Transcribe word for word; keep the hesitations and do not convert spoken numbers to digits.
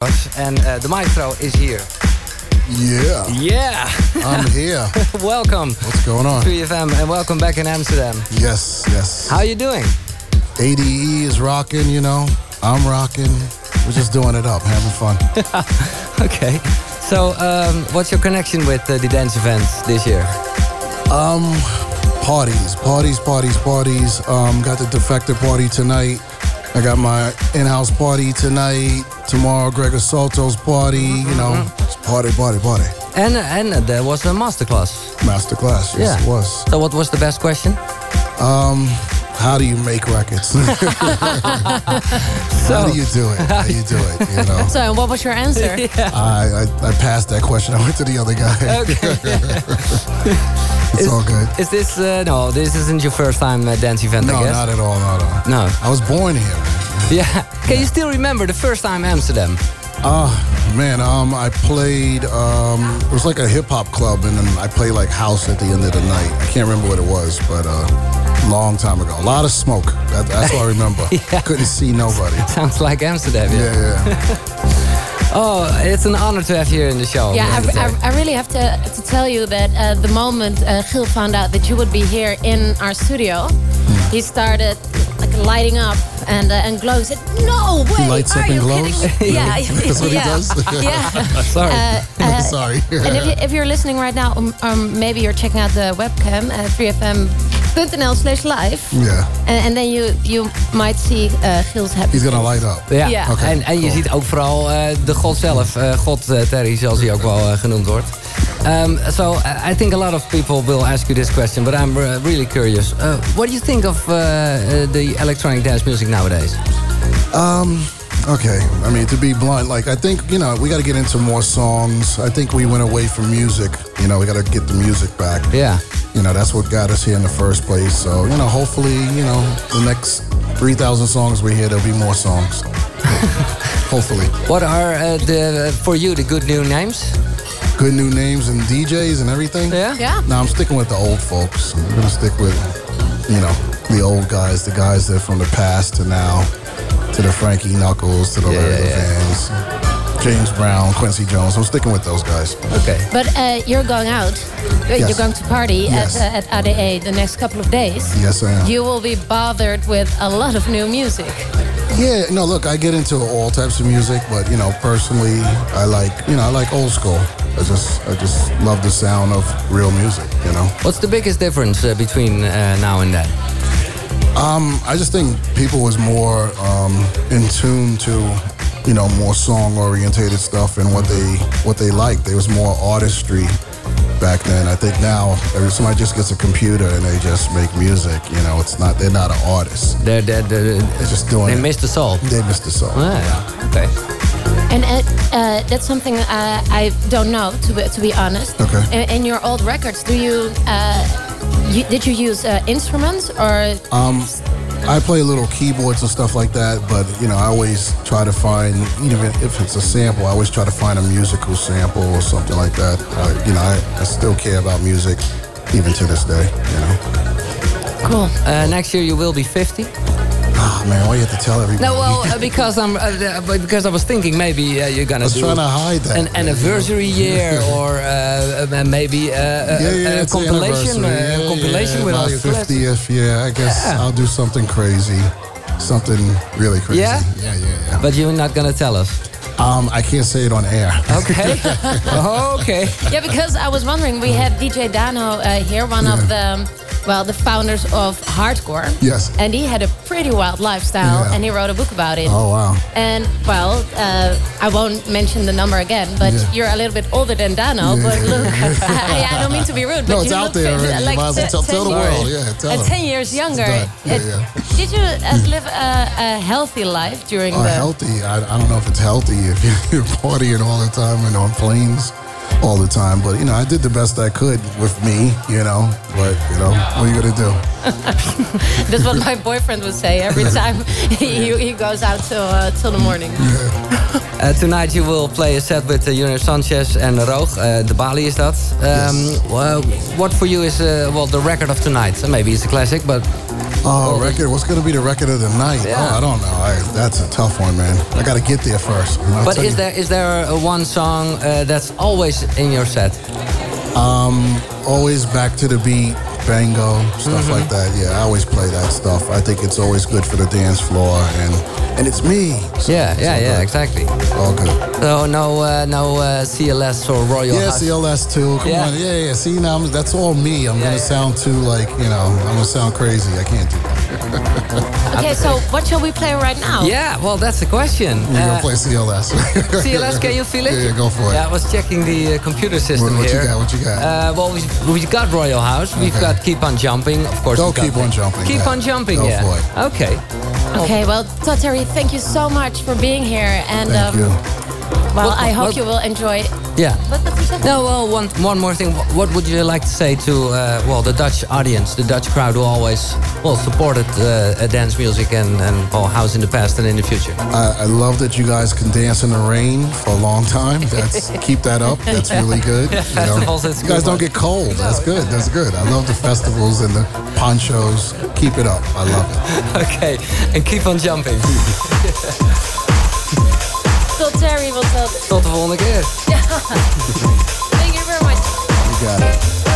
much. And uh, the maestro is here. Yeah. Yeah. I'm here. Welcome. What's going on? three F M and welcome back in Amsterdam. Yes, yes. How you doing? A D E is rocking, you know. I'm rocking. We're just doing it up, having fun. Okay. So, um, what's your connection with uh, the dance events this year? Um, parties, parties, parties, parties. Um, got the Defector party tonight. I got my in-house party tonight. Tomorrow, Gregor Salto's party. You know, Mm-hmm. it's party, party, party. And and uh, there was a masterclass. Masterclass, yes, Yeah. it was. So, what was the best question? Um, how do you make records? How do you do it? How do you do it? You know. So, and what was your answer? Yeah. I, I I passed that question. I went to the other guy. Okay. It's is, all good. Is this uh, no? This isn't your first time uh, dance event, No, I guess. not at all. Not at all. No. I was born here. Man. Yeah. Can you still remember the first time Amsterdam? Oh man, um, I played. Um, it was like a hip hop club, and then I played like house at the end of the night. I can't remember what it was, but uh, long time ago. A lot of smoke. That, that's what I remember. Yeah. Couldn't see nobody. Sounds like Amsterdam. Yeah. Yeah, yeah. Oh, it's an honor to have you here in the show. Yeah, I, today. I, I really have to, to tell you that uh, the moment uh, Gil found out that you would be here in our studio, he started like lighting up and uh, and glowing. He said, "No way! He lights Are up you and glows? kidding me?" Yeah, That's what he yeah, does? Yeah. Sorry. Uh, uh, Sorry. And if, you, if you're listening right now, um, um, maybe you're checking out the webcam at three F M dot n l slash live. Yeah. And, and then you you might see uh, Gil's happy. He's gonna light up. Ja, Ja. Oké, en, en je cool. ziet ook vooral uh, de god zelf, uh, God uh, Terry, zoals hij ook wel uh, genoemd wordt. Um, so uh, I think a lot of people will ask you this question, but I'm uh, really curious. Uh, what do you think of uh, uh, the electronic dance music nowadays? Um, okay. I mean, to be blunt, like, I think, you know, we got to get into more songs. I think we went away from music. You know, we got to get the music back. Yeah. You know, that's what got us here in the first place. So, you know, hopefully, you know, the next three thousand songs we hear, there'll be more songs. Hopefully. What are uh, the uh, for you the good new names? Good new names and D Js and everything. Yeah. Yeah. No, I'm sticking with the old folks. I'm going to stick with, you know, the old guys, the guys that from the past to now, to the Frankie Knuckles, to the Yeah, Larry yeah, yeah. Levans, James Brown, Quincy Jones. I'm sticking with those guys. Okay. But uh, you're going out. Uh, Yes. You're going to party Yes. at, uh, at A D A the next couple of days. Yes, I am. You will be bothered with a lot of new music. Yeah, no, look, I get into all types of music, but you know, personally, I like, you know, I like old school. I just, I just love the sound of real music. You know, What's the biggest difference uh, between uh, now and then? um, I just think people was more um, in tune to, you know, more song-orientated stuff and what they, what they liked. There was more artistry back then. I think now, if somebody just gets a computer and they just make music. You know, it's not, they're not an artist. They're, they're, they're, They're just doing they it. missed the soul. They missed the song. Ah, yeah. Okay. And uh, uh, that's something uh, I don't know, to be, to be honest. Okay. In, in your old records, do you, uh, you did you use uh, instruments or? Um, I play little keyboards and stuff like that, but you know, I always try to find, even if it's a sample, I always try to find a musical sample or something like that. Uh, you know, I, I still care about music, even to this day. You know. Cool. Uh, next year you will be fifty. Oh man, why you have to tell everybody? No, well, uh, because I'm uh, uh, because I was thinking maybe uh, you're gonna I was do trying to hide that. an anniversary year or uh, uh, maybe uh, yeah, yeah, a, a it's the compilation, anniversary. uh, Yeah, compilation yeah, with all my your classics. fiftieth. Yeah, I guess Yeah. I'll do something crazy, something really crazy. Yeah? yeah, yeah. yeah. But you're not gonna tell us. Um, I can't say it on air. Okay. Okay. Yeah, because I was wondering, we had D J Dano uh, here, one of the, well, the founders of hardcore. Yes. And he had a pretty wild lifestyle, Yeah. and he wrote a book about it. Oh wow. And well, uh, I won't mention the number again, but Yeah. you're a little bit older than Dano. Yeah. But look, I, I don't mean to be rude, but No, it's you out look there fit- already. like Might as well te- tell- tell the ten world. years- Yeah, tell uh, them. ten years younger. done. Yeah, Uh, yeah. Did you uh, live a, a healthy life during Oh, the? healthy. I, I don't know if it's healthy if you're partying all the time and on planes all the time. But, you know, I did the best I could with me, you know. But, you know, what are you going to do? That's what my boyfriend would say every time he, he goes out till uh, till the morning. Uh, tonight you will play a set with uh, Junior Sanchez and Roog. Uh, de Bali is that. Um, Yes. well, what for you is uh, well the record of tonight? Uh, maybe it's a classic, but Oh, record. What's going to be the record of the night? Yeah. Oh, I don't know. I, that's a tough one, man. I got to get there first. I'll But tell is you. there is there a one song uh, that's always in your set? Um, always back to the beat, bango, stuff Mm-hmm. like that. Yeah, I always play that stuff. I think it's always good for the dance floor, and and it's me. So Yeah, it's yeah, all yeah, good. exactly. All good. So no uh, no uh, C L S or Royal Yeah, Hush? C L S too. Come Yeah. on. Yeah, yeah. See, now I'm, that's all me. I'm Yeah, gonna yeah. sound too like, you know, I'm gonna sound crazy. I can't do that. Okay, so what shall we play right now? Yeah, well, that's the question. You're Uh, gonna play C L S. C L S, can you feel it? Yeah, yeah, go for it. Yeah, I was checking the uh, computer system What- what you here. got, what you got? Uh, well, we we got Royal House. We've Okay. got Keep on Jumping, of course. Go we've got Keep on Jumping, Keep yeah. on Jumping, Go yeah. for it. Okay. Okay, well, Todd Terry, thank you so much for being here. And Thank um, you. well, What- I hope what- you will enjoy. Yeah. What what you said? No, well, one one more thing. What would you like to say to uh, well the Dutch audience, the Dutch crowd who always well supported uh, dance music and and well, house in the past and in the future? I, I love that you guys can dance in the rain for a long time. That's keep that up. That's really good. You know, festivals, it's you guys good don't one. get cold. That's good. That's good. I love the festivals and the ponchos. Keep it up. I love it. Okay, and keep on jumping. Todd Terry will tell. Tot de volgende keer. Thank you very much. You got it.